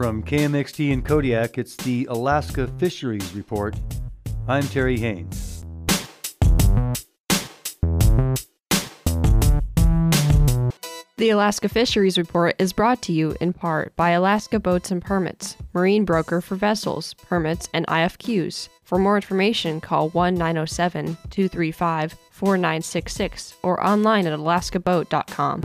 From KMXT in Kodiak, it's the Alaska Fisheries Report. I'm Terry Haynes. The Alaska Fisheries Report is brought to you in part by Alaska Boats and Permits, marine broker for vessels, permits, and IFQs. For more information, call 1-907-235-4966 or online at alaskaboat.com.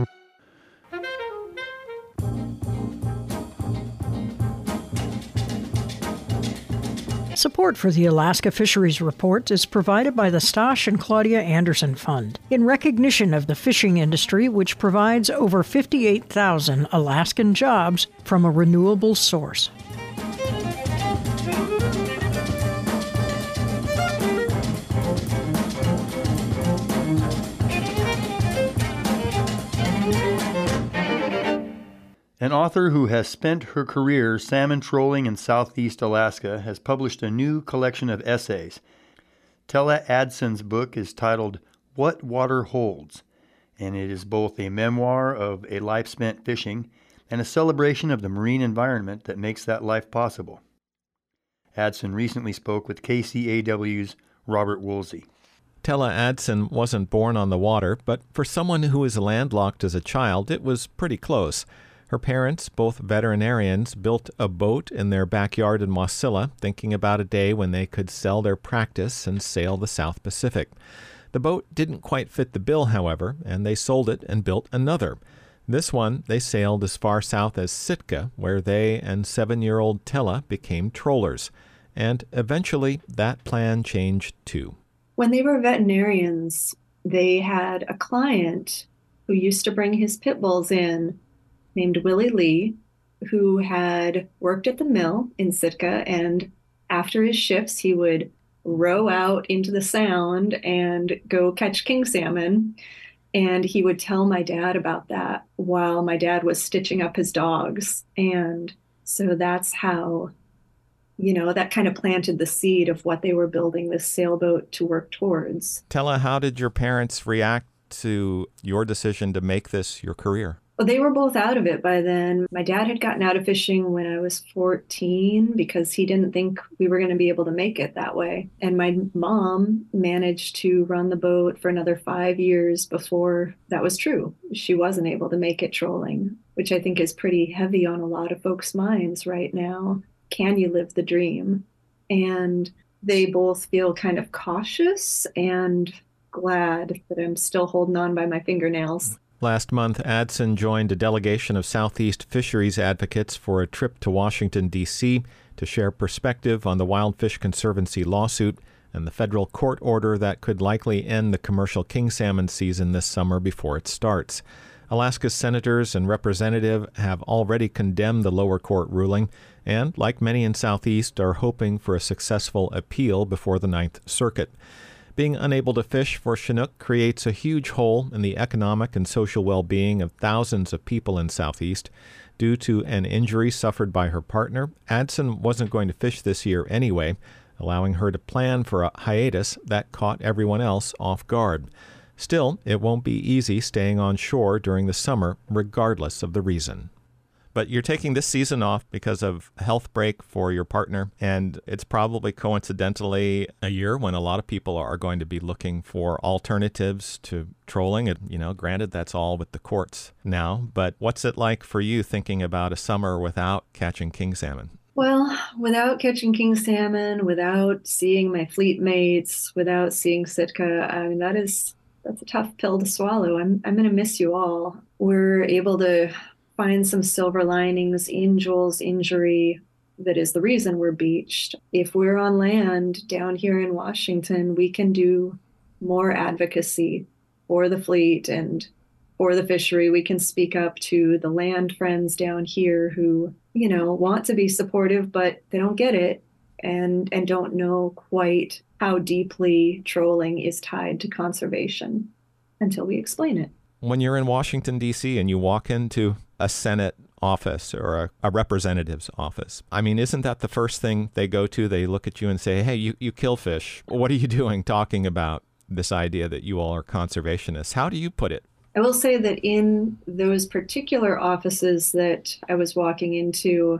Support for the Alaska Fisheries Report is provided by the Stosh and Claudia Anderson Fund in recognition of the fishing industry, which provides over 58,000 Alaskan jobs from a renewable source. An author who has spent her career salmon trolling in southeast Alaska has published a new collection of essays. Tella Adson's book is titled What Water Holds, and it is both a memoir of a life spent fishing and a celebration of the marine environment that makes that life possible. Adson recently spoke with KCAW's Robert Woolsey. Tella Adson wasn't born on the water, but for someone who was landlocked as a child, it was pretty close. Her parents, both veterinarians, built a boat in their backyard in Wasilla, thinking about a day when they could sell their practice and sail the South Pacific. The boat didn't quite fit the bill, however, and they sold it and built another. This one, they sailed as far south as Sitka, where they and 7-year-old Tella became trollers. And eventually, that plan changed too. When they were veterinarians, they had a client who used to bring his pit bulls in named Willie Lee, who had worked at the mill in Sitka, and after his shifts, he would row out into the Sound and go catch king salmon. And he would tell my dad about that while my dad was stitching up his dogs. And so that's how, that kind of planted the seed of what they were building this sailboat to work towards. Tella, how did your parents react to your decision to make this your career? Well, they were both out of it by then. My dad had gotten out of fishing when I was 14 because he didn't think we were going to be able to make it that way. And my mom managed to run the boat for another 5 years before that was true. She wasn't able to make it trolling, which I think is pretty heavy on a lot of folks' minds right now. Can you live the dream? And they both feel kind of cautious and glad that I'm still holding on by my fingernails. Last month, Adson joined a delegation of Southeast fisheries advocates for a trip to Washington, D.C. to share perspective on the Wild Fish Conservancy lawsuit and the federal court order that could likely end the commercial king salmon season this summer before it starts. Alaska's senators and representatives have already condemned the lower court ruling and, like many in Southeast, are hoping for a successful appeal before the Ninth Circuit. Being unable to fish for Chinook creates a huge hole in the economic and social well-being of thousands of people in Southeast. Due to an injury suffered by her partner, Adson wasn't going to fish this year anyway, allowing her to plan for a hiatus that caught everyone else off guard. Still, it won't be easy staying on shore during the summer, regardless of the reason. But you're taking this season off because of a health break for your partner, and it's probably coincidentally a year when a lot of people are going to be looking for alternatives to trolling. Granted, that's all with the courts now, but what's it like for you thinking about a summer without catching king salmon? Well, without catching king salmon, without seeing my fleet mates, without seeing Sitka, that's a tough pill to swallow. I'm going to miss you all. We're able to find some silver linings in Joel's injury that is the reason we're beached. If we're on land down here in Washington, we can do more advocacy for the fleet and for the fishery. We can speak up to the land friends down here who, want to be supportive, but they don't get it and don't know quite how deeply trolling is tied to conservation until we explain it. When you're in Washington, D.C., and you walk into a Senate office or a representative's office, isn't that the first thing they go to? They look at you and say, hey, you kill fish. What are you doing talking about this idea that you all are conservationists? How do you put it? I will say that in those particular offices that I was walking into,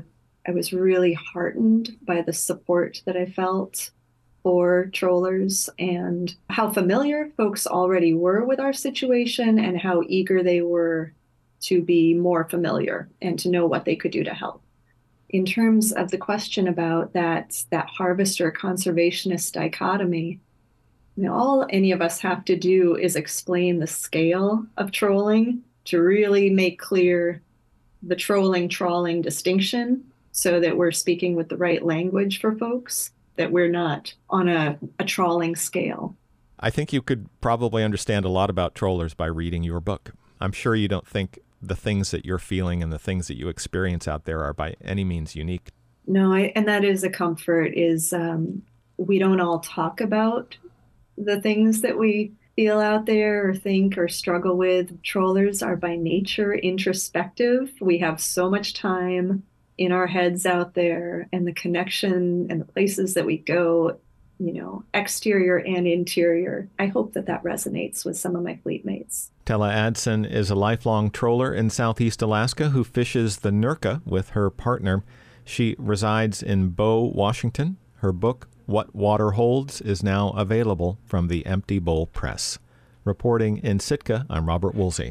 I was really heartened by the support that I felt for trollers and how familiar folks already were with our situation and how eager they were to be more familiar and to know what they could do to help. In terms of the question about that harvester conservationist dichotomy, all any of us have to do is explain the scale of trolling to really make clear the trolling-trawling distinction so that we're speaking with the right language for folks, that we're not on a trawling scale. I think you could probably understand a lot about trollers by reading your book. I'm sure you don't think the things that you're feeling and the things that you experience out there are by any means unique. No, and that is a comfort, is we don't all talk about the things that we feel out there or think or struggle with. Trollers are by nature introspective. We have so much time in our heads out there, and the connection and the places that we go, exterior and interior. I hope that resonates with some of my fleet mates. Tella Adson is a lifelong troller in Southeast Alaska who fishes the Nurka with her partner. She resides in Bow, Washington. Her book, What Water Holds, is now available from the Empty Bowl Press. Reporting in Sitka, I'm Robert Woolsey.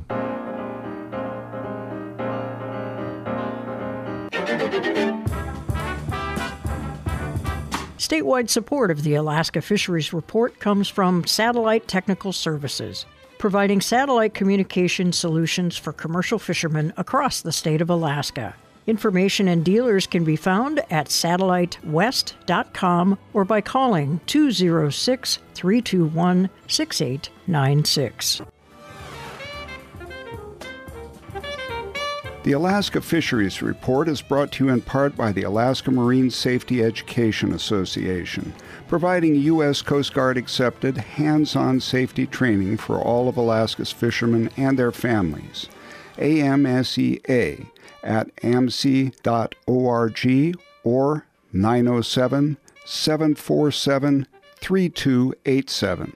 Statewide support of the Alaska Fisheries Report comes from Satellite Technical Services, providing satellite communication solutions for commercial fishermen across the state of Alaska. Information and dealers can be found at satellitewest.com or by calling 206-321-6896. The Alaska Fisheries Report is brought to you in part by the Alaska Marine Safety Education Association, providing U.S. Coast Guard accepted hands-on safety training for all of Alaska's fishermen and their families. AMSEA at amc.org or 907-747-3287.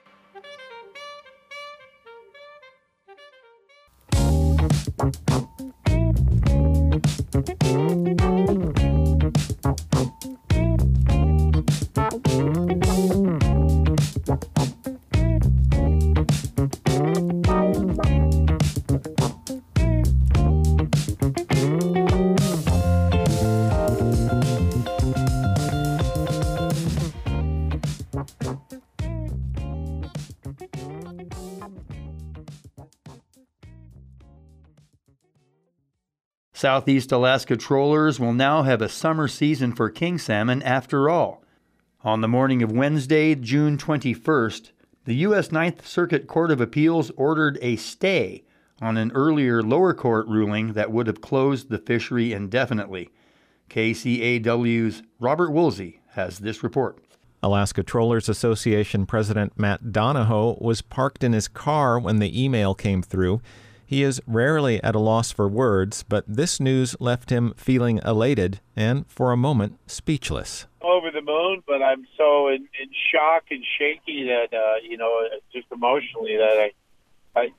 Southeast Alaska trollers will now have a summer season for king salmon after all. On the morning of Wednesday, June 21st, the U.S. Ninth Circuit Court of Appeals ordered a stay on an earlier lower court ruling that would have closed the fishery indefinitely. KCAW's Robert Woolsey has this report. Alaska Trollers Association President Matt Donahoe was parked in his car when the email came through. He is rarely at a loss for words, but this news left him feeling elated and, for a moment, speechless. Over the moon, but I'm so in shock and shaky that, just emotionally that I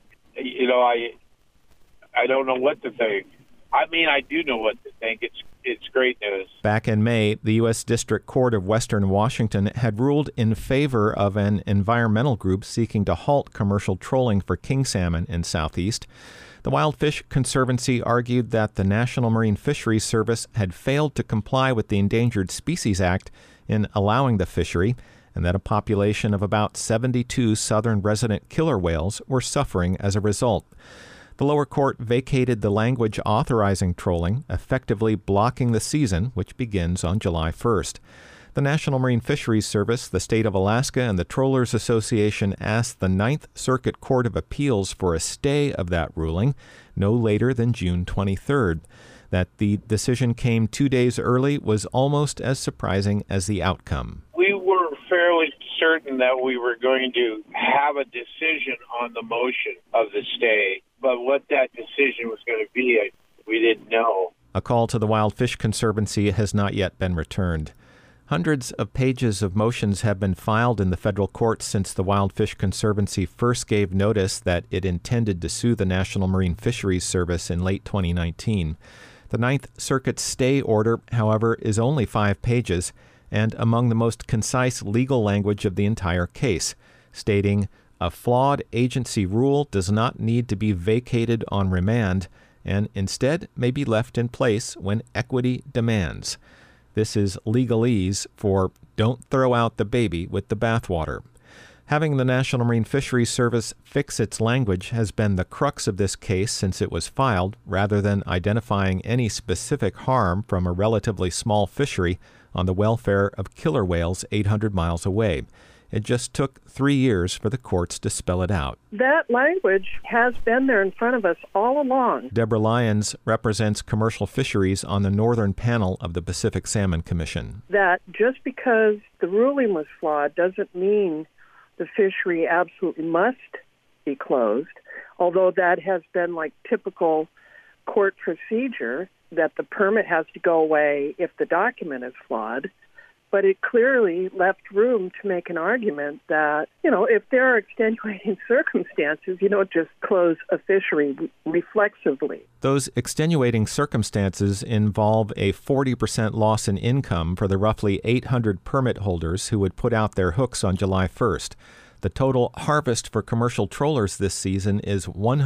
don't know what to think. I mean, I do know what to think. It's great news. Back in May, the U.S. District Court of Western Washington had ruled in favor of an environmental group seeking to halt commercial trolling for king salmon in Southeast. The Wild Fish Conservancy argued that the National Marine Fisheries Service had failed to comply with the Endangered Species Act in allowing the fishery, and that a population of about 72 southern resident killer whales were suffering as a result. The lower court vacated the language authorizing trolling, effectively blocking the season, which begins on July 1st. The National Marine Fisheries Service, the state of Alaska, and the Trollers Association asked the Ninth Circuit Court of Appeals for a stay of that ruling no later than June 23rd. That the decision came 2 days early was almost as surprising as the outcome. We were fairly certain that we were going to have a decision on the motion of the stay. But what that decision was going to be, we didn't know. A call to the Wild Fish Conservancy has not yet been returned. Hundreds of pages of motions have been filed in the federal courts since the Wild Fish Conservancy first gave notice that it intended to sue the National Marine Fisheries Service in late 2019. The Ninth Circuit's stay order, however, is only 5 pages and among the most concise legal language of the entire case, stating, "A flawed agency rule does not need to be vacated on remand and instead may be left in place when equity demands." This is legalese for "don't throw out the baby with the bathwater." Having the National Marine Fisheries Service fix its language has been the crux of this case since it was filed, rather than identifying any specific harm from a relatively small fishery on the welfare of killer whales 800 miles away. It just took 3 years for the courts to spell it out. That language has been there in front of us all along. Deborah Lyons represents commercial fisheries on the northern panel of the Pacific Salmon Commission. That just because the ruling was flawed doesn't mean the fishery absolutely must be closed, although that has been like typical court procedure, that the permit has to go away if the document is flawed. But it clearly left room to make an argument that, if there are extenuating circumstances, you don't just close a fishery reflexively. Those extenuating circumstances involve a 40% loss in income for the roughly 800 permit holders who would put out their hooks on July 1st. The total harvest for commercial trollers this season is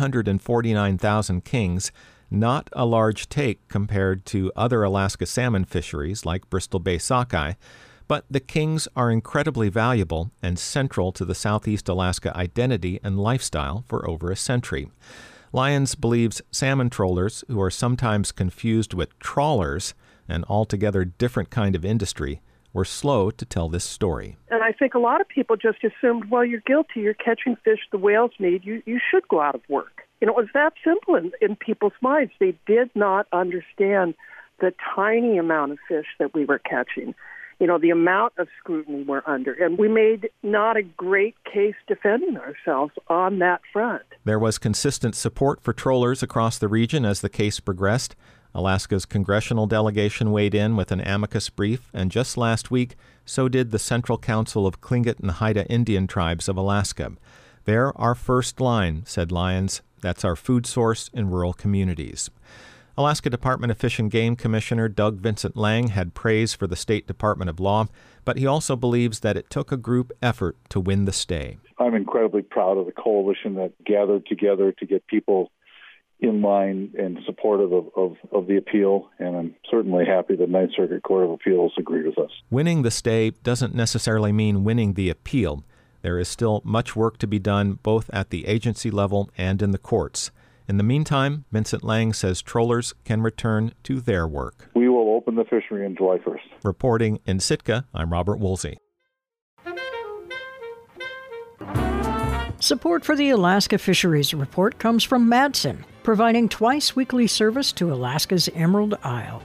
149,000 kings, not a large take compared to other Alaska salmon fisheries like Bristol Bay sockeye, but the kings are incredibly valuable and central to the Southeast Alaska identity and lifestyle for over a century. Lyons believes salmon trollers, who are sometimes confused with trawlers, an altogether different kind of industry, were slow to tell this story. And I think a lot of people just assumed, well, you're guilty, you're catching fish the whales need, you should go out of work. It was that simple in people's minds. They did not understand the tiny amount of fish that we were catching, the amount of scrutiny we're under. And we made not a great case defending ourselves on that front. There was consistent support for trollers across the region as the case progressed. Alaska's congressional delegation weighed in with an amicus brief, and just last week, so did the Central Council of Tlingit and Haida Indian Tribes of Alaska. "They're our first line," said Lyons. "That's our food source in rural communities." Alaska Department of Fish and Game Commissioner Doug Vincent Lang had praise for the State Department of Law, but he also believes that it took a group effort to win the stay. I'm incredibly proud of the coalition that gathered together to get people in line and supportive of the appeal, and I'm certainly happy the Ninth Circuit Court of Appeals agreed with us. Winning the stay doesn't necessarily mean winning the appeal. There is still much work to be done both at the agency level and in the courts. In the meantime, Vincent Lang says trollers can return to their work. We will open the fishery on July 1st. Reporting in Sitka, I'm Robert Woolsey. Support for the Alaska Fisheries Report comes from Madsen, providing twice-weekly service to Alaska's Emerald Isle.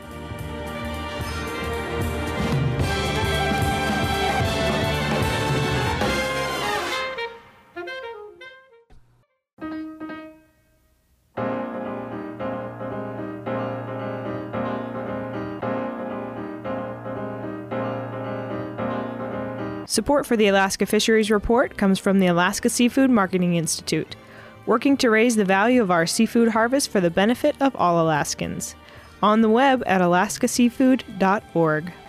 Support for the Alaska Fisheries Report comes from the Alaska Seafood Marketing Institute, working to raise the value of our seafood harvest for the benefit of all Alaskans. On the web at alaskaseafood.org.